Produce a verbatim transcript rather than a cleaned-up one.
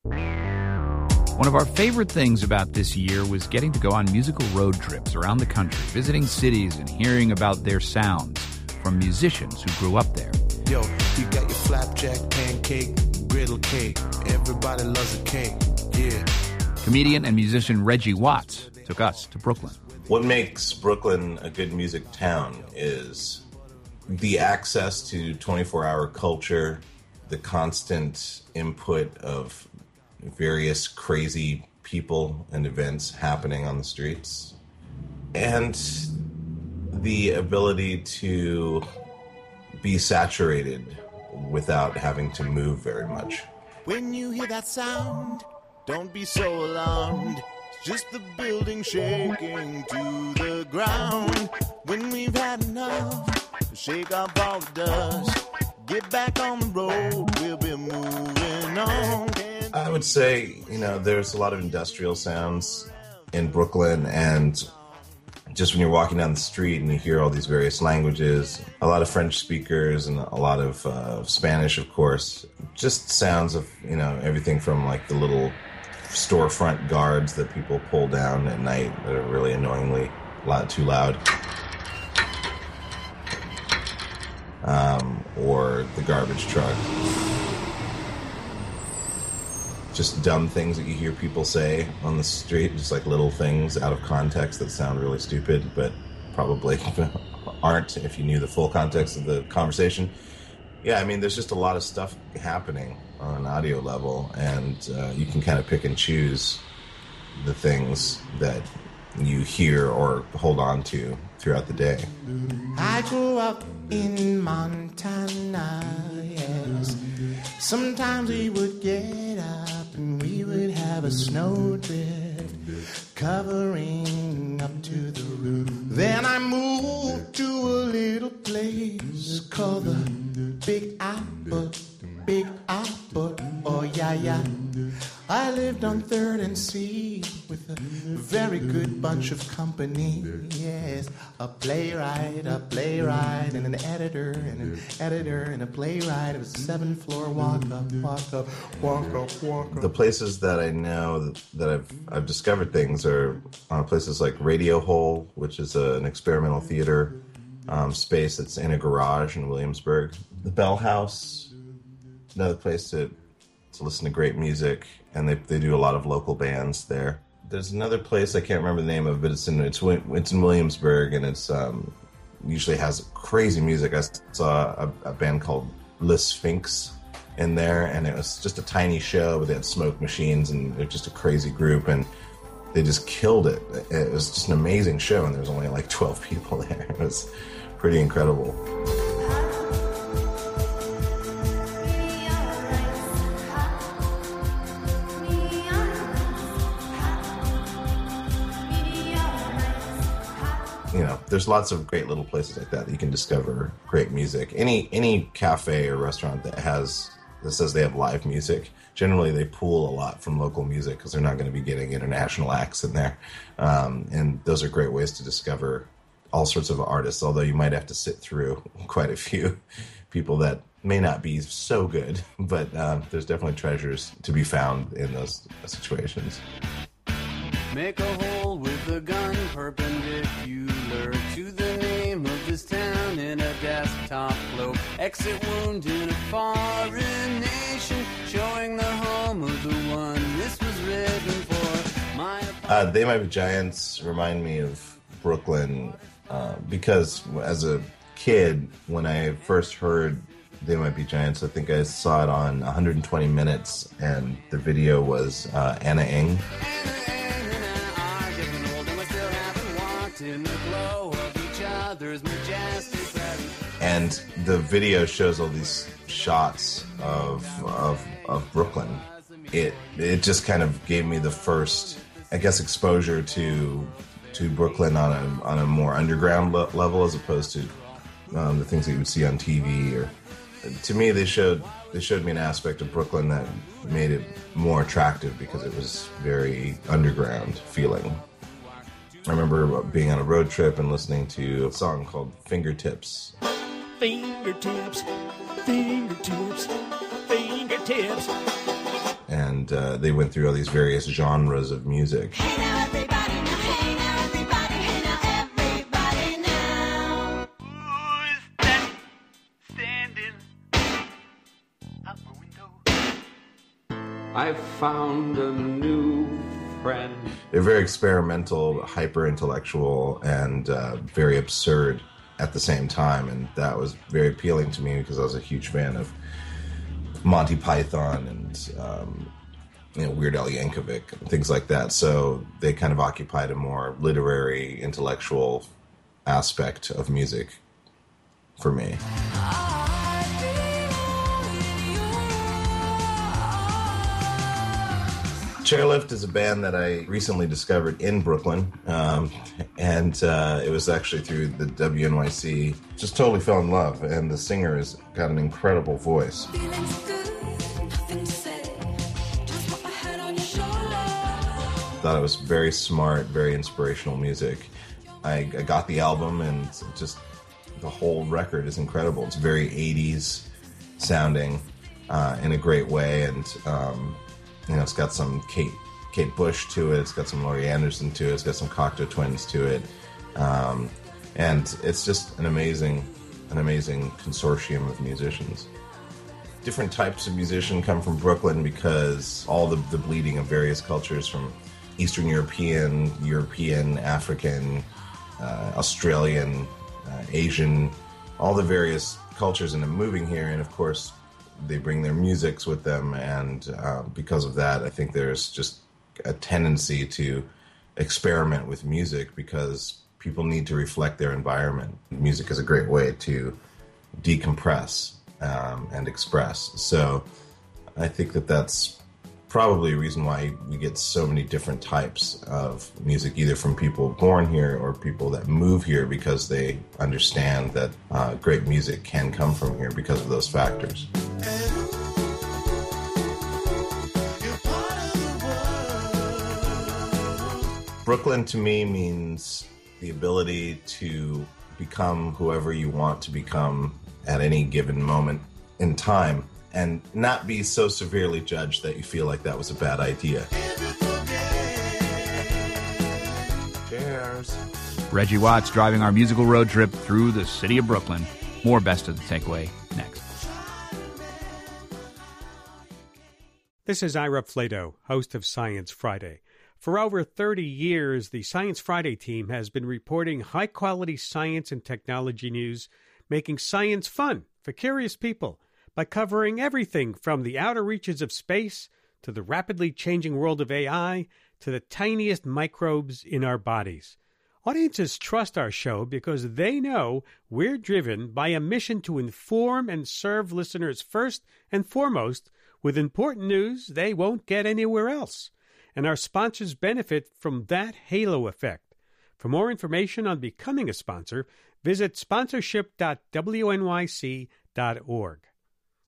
One of our favorite things about this year was getting to go on musical road trips around the country, visiting cities and hearing about their sounds from musicians who grew up there. Yo, you got your flapjack, pancake, griddle cake. Everybody loves a cake, yeah. Comedian and musician Reggie Watts took us to Brooklyn. What makes Brooklyn a good music town is the access to twenty-four hour culture, the constant input of various crazy people and events happening on the streets, and the ability to be saturated without having to move very much. When you hear that sound, don't be so alarmed. It's just the building shaking to the ground. When we've had enough, shake off all the dust. Get back on the road, we'll be moving on. I would say, you know, there's a lot of industrial sounds in Brooklyn, and just when you're walking down the street and you hear all these various languages, a lot of French speakers and a lot of uh, Spanish, of course, just sounds of, you know, everything from like the little storefront guards that people pull down at night that are really annoyingly loud, too loud. Um, or the garbage truck. Just dumb things that you hear people say on the street, just like little things out of context that sound really stupid, but probably aren't if you knew the full context of the conversation. Yeah, I mean, there's just a lot of stuff happening on an audio level, and uh, you can kind of pick and choose the things that you hear or hold on to throughout the day. I grew up in Montana, yes. Sometimes we would get up and we would have a snowdrift covering up to the roof. Then I moved to a little place called the Big Apple, Big Apple, oh yeah, yeah. I lived on third and C with a very good bunch of company, yes. A playwright, a playwright, and an editor, and an editor, and a playwright. It was a seven-floor walk-up, walk-up, walk-up, walk-up. The places that I know that I've I've discovered things are uh, places like Radio Hole, which is a, an experimental theater um, space that's in a garage in Williamsburg. The Bell House, another place to to listen to great music, and they they do a lot of local bands there. There's another place I can't remember the name of, but it's in it's it's in Williamsburg, and it's um, usually has crazy music. I saw a, a band called Le Sphinx in there, and it was just a tiny show, but they had smoke machines, and they're just a crazy group, and they just killed it. It was just an amazing show, and there was only like twelve people there. It was pretty incredible. You know, there's lots of great little places like that that you can discover great music. Any any cafe or restaurant that has that says they have live music, generally they pull a lot from local music because they're not going to be getting international acts in there. Um, and those are great ways to discover all sorts of artists, although you might have to sit through quite a few people that may not be so good. But uh, there's definitely treasures to be found in those situations. Make a hole with a gun perpendicular to the name of this town in a desktop globe. Exit wound in a foreign nation, showing the home of the one this was written for. My uh, They Might Be Giants remind me of Brooklyn uh, because as a kid, when I first heard They Might Be Giants, I think I saw it on one hundred twenty minutes, and the video was uh, Anna Ng. And the video shows all these shots of of of Brooklyn. It it just kind of gave me the first, I guess, exposure to to Brooklyn on a on a more underground le- level as opposed to um, the things that you would see on T V. Or to me, they showed they showed me an aspect of Brooklyn that made it more attractive because it was very underground feeling. I remember being on a road trip and listening to a song called Fingertips. Fingertips, fingertips, fingertips. And and uh, they went through all these various genres of music. Hey now everybody, now hey now everybody, hey now everybody now. Who's that standing out my window? I found a new friend. They're very experimental, hyper-intellectual, and uh, very absurd at the same time, and that was very appealing to me because I was a huge fan of Monty Python and um, you know, Weird Al Yankovic and things like that. So they kind of occupied a more literary, intellectual aspect of music for me. Chairlift is a band that I recently discovered in Brooklyn, um, and uh, it was actually through the W N Y C. Just totally fell in love, and the singer has got an incredible voice. Thought it was very smart, very inspirational music. I, I got the album, and just the whole record is incredible. It's very eighties sounding uh, in a great way, and um, you know, it's got some Kate Kate Bush to it. It's got some Laurie Anderson to it. It's got some Cocteau Twins to it, um, and it's just an amazing, an amazing consortium of musicians. Different types of musician come from Brooklyn because all the, the bleeding of various cultures, from Eastern European, European, African, uh, Australian, uh, Asian, all the various cultures end up moving here, and of course they bring their musics with them, and uh, because of that, I think there's just a tendency to experiment with music because people need to reflect their environment. Music is a great way to decompress um, and express. So I think that that's probably a reason why we get so many different types of music, either from people born here or people that move here because they understand that uh, great music can come from here because of those factors. Brooklyn to me means the ability to become whoever you want to become at any given moment in time, and not be so severely judged that you feel like that was a bad idea. Cheers. Reggie Watts driving our musical road trip through the city of Brooklyn. More Best of the Takeaway next. This is Ira Flato, host of Science Friday. For over thirty years, the Science Friday team has been reporting high-quality science and technology news, making science fun for curious people by covering everything from the outer reaches of space to the rapidly changing world of A I to the tiniest microbes in our bodies. Audiences trust our show because they know we're driven by a mission to inform and serve listeners first and foremost with important news they won't get anywhere else. And our sponsors benefit from that halo effect. For more information on becoming a sponsor, visit sponsorship dot w n y c dot org.